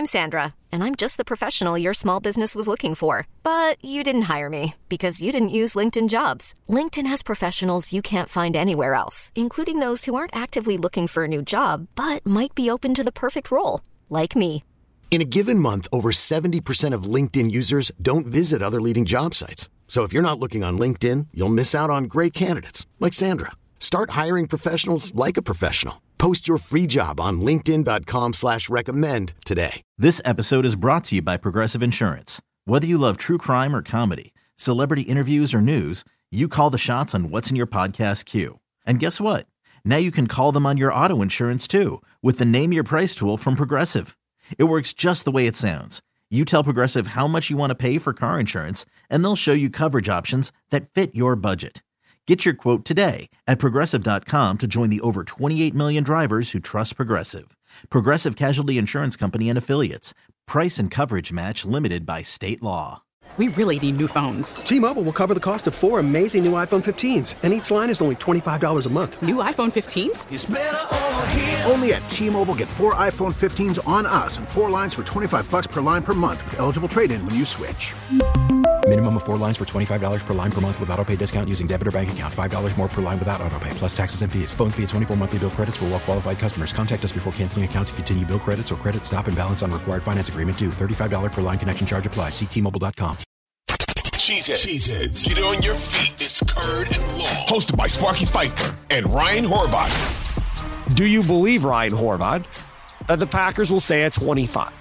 I'm Sandra, and I'm just the professional your small business was looking for. But you didn't hire me because you didn't use LinkedIn Jobs. LinkedIn has professionals you can't find anywhere else, including those who aren't actively looking for a new job, but might be open to the perfect role, like me. In a given month, over 70% of LinkedIn users don't visit other leading job sites. So if you're not looking on LinkedIn, you'll miss out on great candidates like Sandra. Start hiring professionals like a professional. Post your free job on linkedin.com/recommend today. This episode is brought to you by Progressive Insurance. Whether you love true crime or comedy, celebrity interviews or news, you call the shots on what's in your podcast queue. And guess what? Now you can call them on your auto insurance too with the Name Your Price tool from Progressive. It works just the way it sounds. You tell Progressive how much you want to pay for car insurance, and they'll show you coverage options that fit your budget. Get your quote today at Progressive.com to join the over 28 million drivers who trust Progressive. Progressive Casualty Insurance Company and Affiliates. Price and coverage match limited by state law. We really need new phones. T-Mobile will cover the cost of 4 amazing new iPhone 15s, and each line is only $25 a month. New iPhone 15s? It's better over here. Only at T-Mobile, get 4 iPhone 15s on us and 4 lines for $25 per line per month with eligible trade-in when you switch. Minimum of 4 lines for $25 per line per month with autopay discount using debit or bank account. $5 more per line without autopay, plus taxes and fees. Phone fee at 24 monthly bill credits for well-qualified customers. Contact us before canceling account to continue bill credits or credit stop and balance on required finance agreement due. $35 per line connection charge applies. See T-Mobile.com. Cheeseheads. Get on your feet. It's Curd and Long. Hosted by Sparky Fifer and Ryan Horvath. Do you believe, Ryan Horvath, that the Packers will stay at 25?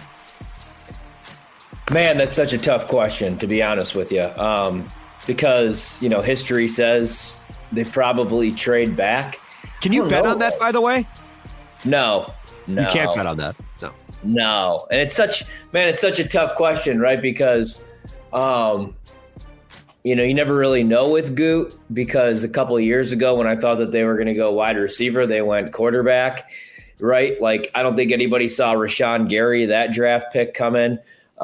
Man, that's such a tough question, to be honest with you. Because, history says they probably trade back. Can you bet on that, by the way? No. You can't bet on that. No. And it's such a tough question, right? Because, you never really know with Goot, because a couple of years ago when I thought that they were going to go wide receiver, they went quarterback, right? Like, I don't think anybody saw Rashawn Gary, that draft pick, coming.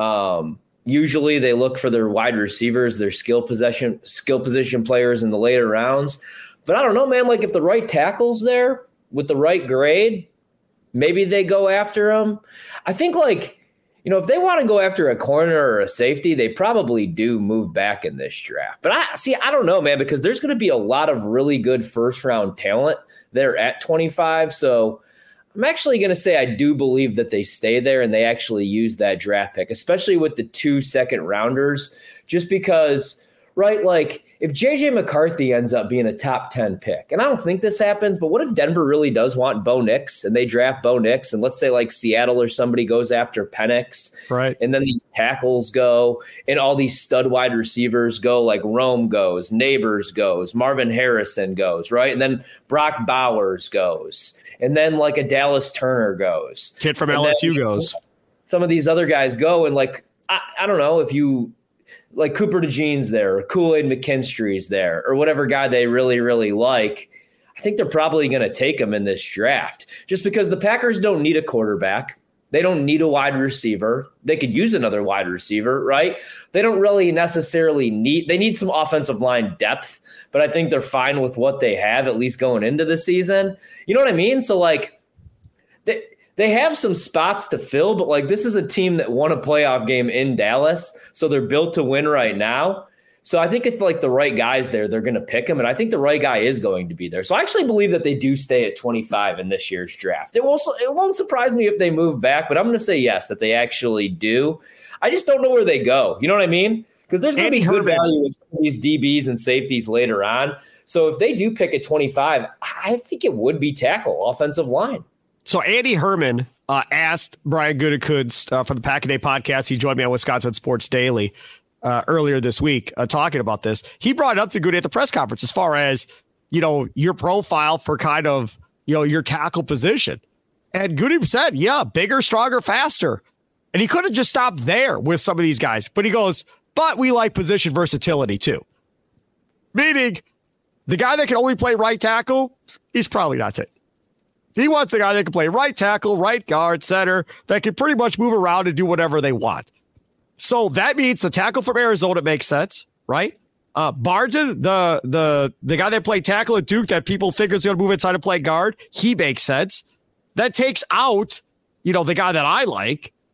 Usually they look for their wide receivers, their skill position players in the later rounds. But I don't know, man, like if the right tackle's there with the right grade, maybe they go after him. I think if they want to go after a corner or a safety, they probably do move back in this draft. But I don't know, man, because there's going to be a lot of really good first round talent there at 25. So I'm actually going to say I do believe that they stay there and they actually use that draft pick, especially with the 2 second-rounders, just because, right, like if J.J. McCarthy ends up being a top 10 pick, and I don't think this happens, but what if Denver really does want Bo Nix and they draft Bo Nix, and let's say like Seattle or somebody goes after Penix, right? And then these tackles go and all these stud wide receivers go, like Rome goes, Neighbors goes, Marvin Harrison goes, right? And then Brock Bowers goes. And then like a Dallas Turner goes. Kid from LSU goes. Some of these other guys go, and like, I don't know if you like Cooper DeJean's there, or Kool-Aid McKinstry's there, or whatever guy they really, really like. I think they're probably going to take him in this draft just because the Packers don't need a quarterback. They don't need a wide receiver. They could use another wide receiver, right? They don't really necessarily they need some offensive line depth, but I think they're fine with what they have, at least going into the season. You know what I mean? So like they have some spots to fill, but like this is a team that won a playoff game in Dallas, so they're built to win right now. So I think if like the right guy's there, they're going to pick him, and I think the right guy is going to be there. So I actually believe that they do stay at 25 in this year's draft. It won't surprise me if they move back, but I'm going to say yes, that they actually do. I just don't know where they go. You know what I mean? Because there's going to be good value with some of these DBs and safeties later on. So if they do pick at 25, I think it would be tackle, offensive line. So Andy Herman asked Brian Gutekunst for the Pack a Day podcast. He joined me on Wisconsin Sports Daily earlier this week talking about this. He brought it up to Goody at the press conference as far as, your profile for kind of, your tackle position. And Goody said, yeah, bigger, stronger, faster. And he could have just stopped there with some of these guys. But he goes, but we like position versatility too. Meaning the guy that can only play right tackle, he's probably not it. He wants the guy that can play right tackle, right guard, center, that can pretty much move around and do whatever they want. So that means the tackle from Arizona makes sense, right? Barton, the guy that played tackle at Duke that people think is going to move inside and play guard, he makes sense. That takes out, the guy that I like,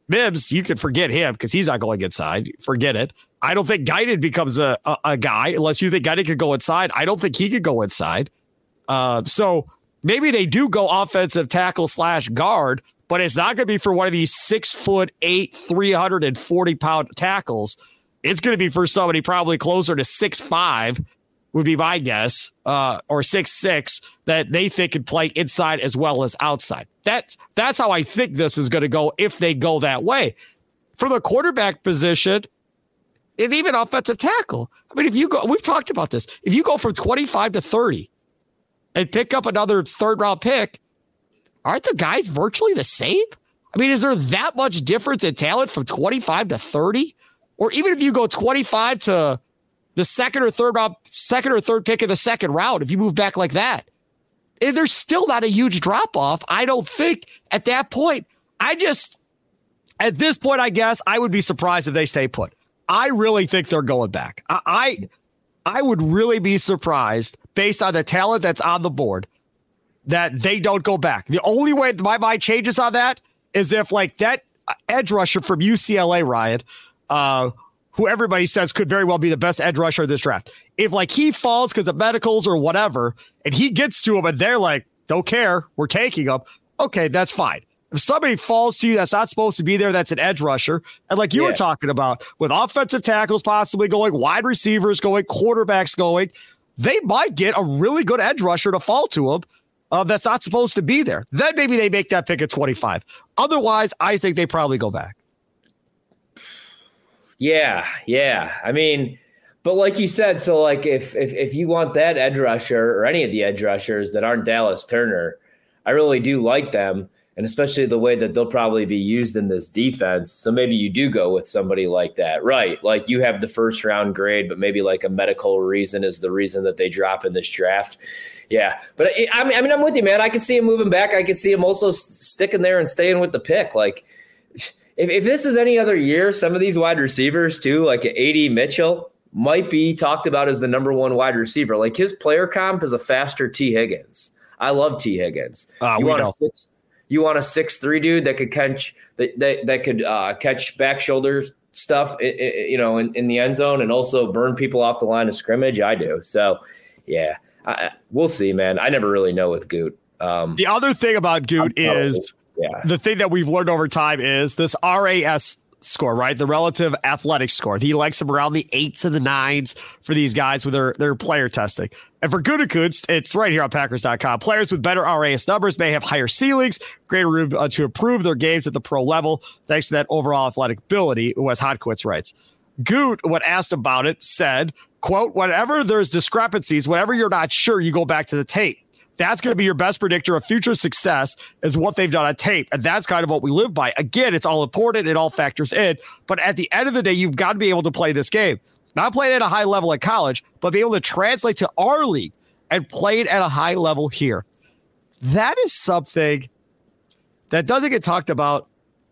Mims, you can forget him because he's not going inside. Forget it. I don't think Guinan becomes a guy unless you think Guinan could go inside. I don't think he could go inside. So maybe they do go offensive tackle / guard, but it's not going to be for one of these 6'8", 340-pound tackles. It's going to be for somebody probably closer to 6'5", would be my guess, or 6'6", that they think can play inside as well as outside. That's how I think this is going to go if they go that way. From a quarterback position, and even offensive tackle. I mean, if you go, we've talked about this. If you go from 25 to 30 and pick up another third-round pick, aren't the guys virtually the same? I mean, is there that much difference in talent from 25 to 30? Or even if you go 25 to the second or third pick in the second round, if you move back like that, there's still not a huge drop-off, I don't think, at that point. At this point, I guess, I would be surprised if they stay put. I really think they're going back. I would really be surprised, based on the talent that's on the board, that they don't go back. The only way my mind changes on that is if, like, that edge rusher from UCLA, Ryan, who everybody says could very well be the best edge rusher of this draft, if, like, he falls because of medicals or whatever, and he gets to him and they're like, don't care, we're taking him, okay, that's fine. If somebody falls to you that's not supposed to be there, that's an edge rusher. And like you were talking about, with offensive tackles possibly going, wide receivers going, quarterbacks going, they might get a really good edge rusher to fall to them that's not supposed to be there. Then maybe they make that pick at 25. Otherwise, I think they probably go back. Yeah. I mean, but like you said, so like if you want that edge rusher or any of the edge rushers that aren't Dallas Turner, I really do like them. And especially the way that they'll probably be used in this defense. So maybe you do go with somebody like that, right? Like you have the first round grade, but maybe like a medical reason is the reason that they drop in this draft. Yeah. But I mean, I'm with you, man. I can see him moving back. I can see him also sticking there and staying with the pick. Like if this is any other year, some of these wide receivers too, like A.D. Mitchell might be talked about as the number one wide receiver. Like his player comp is a faster T. Higgins. I love T. Higgins. You want a 6'3" dude that could catch that could catch back shoulder stuff, in the end zone and also burn people off the line of scrimmage. I do. So, yeah, we'll see, man. I never really know with Goot. The other thing about Goot is the thing that we've learned over time is this RAS score, right? The relative athletic score. He likes them around the 8s and the 9s for these guys with their player testing. And for Gutekunst, it's right here on Packers.com. Players with better RAS numbers may have higher ceilings, greater room to improve their games at the pro level, thanks to that overall athletic ability, Wes Hodkiewicz writes. Goot, when asked about it, said, quote, whenever there's discrepancies, whenever you're not sure, you go back to the tape. That's going to be your best predictor of future success is what they've done on tape. And that's kind of what we live by. Again, it's all important. It all factors in. But at the end of the day, you've got to be able to play this game. Not play it at a high level at college, but be able to translate to our league and play it at a high level here. That is something that doesn't get talked about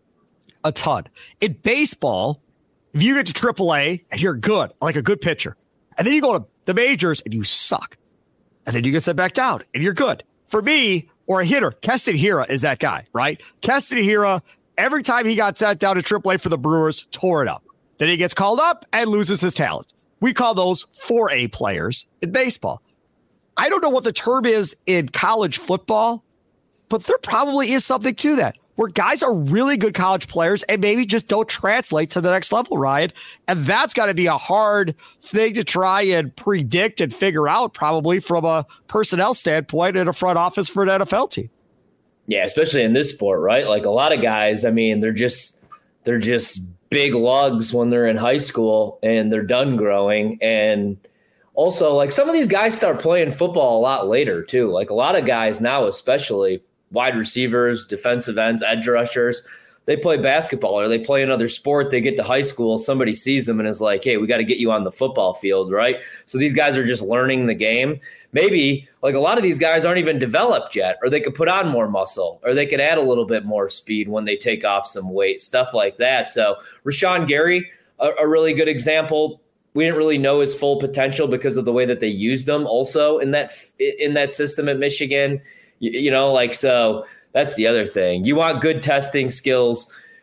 a ton. In baseball, if you get to AAA and you're good, like a good pitcher, and then you go to the majors and you suck, and then you get sent back down and you're good. For me, or a hitter, Keston Hiura is that guy, right? Keston Hiura, every time he got sent down to AAA for the Brewers, tore it up. Then he gets called up and loses his talent. We call those 4A players in baseball. I don't know what the term is in college football, but there probably is something to that, where guys are really good college players and maybe just don't translate to the next level, Ryan. And that's got to be a hard thing to try and predict and figure out, probably from a personnel standpoint in a front office for an NFL team. Yeah, especially in this sport, right? Like a lot of guys, I mean, they're just big lugs when they're in high school and they're done growing. And also, like some of these guys start playing football a lot later too. Like a lot of guys now, especially wide receivers, defensive ends, edge rushers, they play basketball or they play another sport. They get to high school, somebody sees them and is like, hey, we got to get you on the football field, right? So these guys are just learning the game. Maybe like a lot of these guys aren't even developed yet, or they could put on more muscle, or they could add a little bit more speed when they take off some weight, stuff like that. So Rashawn Gary, a really good example. We didn't really know his full potential because of the way that they used him also in that system at Michigan. So that's the other thing. You want good testing skills.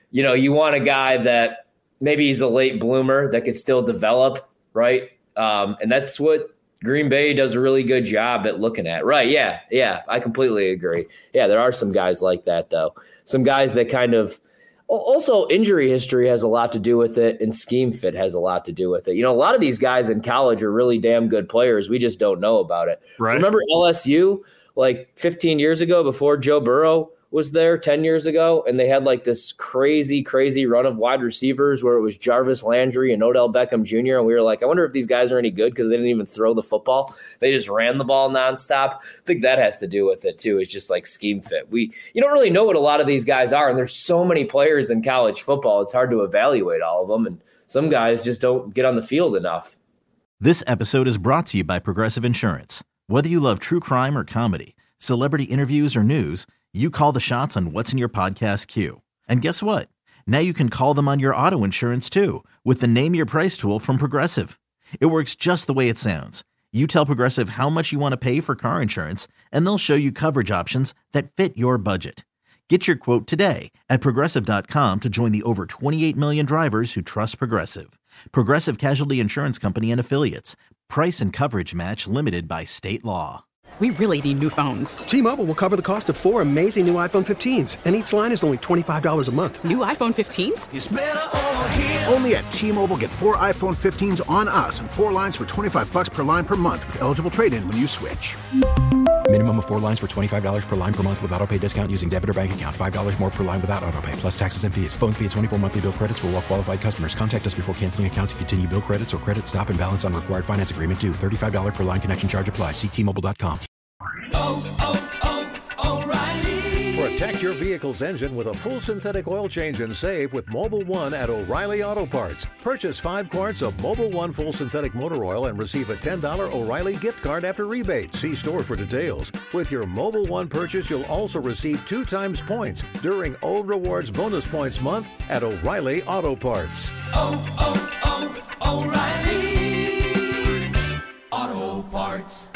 you want a guy that maybe he's a late bloomer that could still develop, right? And that's what Green Bay does a really good job at looking at. Right, yeah, I completely agree. Yeah, there are some guys like that, though. Some guys that kind of – also injury history has a lot to do with it, and scheme fit has a lot to do with it. A lot of these guys in college are really damn good players. We just don't know about it. Right. Remember LSU like 15 years ago before Joe Burrow was there 10 years ago, and they had like this crazy run of wide receivers where it was Jarvis Landry and Odell Beckham Jr. And we were like, I wonder if these guys are any good because they didn't even throw the football. They just ran the ball nonstop. I think that has to do with it too. It's just like scheme fit. You don't really know what a lot of these guys are. And there's so many players in college football. It's hard to evaluate all of them. And some guys just don't get on the field enough. This episode is brought to you by Progressive Insurance. Whether you love true crime or comedy, celebrity interviews or news, you call the shots on what's in your podcast queue. And guess what? Now you can call them on your auto insurance too with the Name Your Price tool from Progressive. It works just the way it sounds. You tell Progressive how much you want to pay for car insurance, and they'll show you coverage options that fit your budget. Get your quote today at Progressive.com to join the over 28 million drivers who trust Progressive. Progressive Casualty Insurance Company and Affiliates. Price and coverage match limited by state law. We really need new phones. T-Mobile will cover the cost of 4 amazing new iPhone 15s, and each line is only $25 a month. New iPhone 15s? It's better over here. Only at T-Mobile, get 4 iPhone 15s on us and 4 lines for $25 per line per month with eligible trade-in when you switch. Minimum of 4 lines for $25 per line per month with autopay discount using debit or bank account. $5 more per line without autopay, plus taxes and fees. Phone fee at 24 monthly bill credits for well-qualified customers. Contact us before canceling account to continue bill credits or credit stop and balance on required finance agreement due. $35 per line connection charge applies. See T-Mobile.com. O'Reilly. Protect your vehicle's engine with a full synthetic oil change and save with Mobil 1 at O'Reilly Auto Parts. Purchase 5 quarts of Mobil 1 full synthetic motor oil and receive a $10 O'Reilly gift card after rebate. See store for details. With your Mobil 1 purchase, you'll also receive 2 times points during Old Rewards Bonus Points Month at O'Reilly Auto Parts. O'Reilly Auto Parts.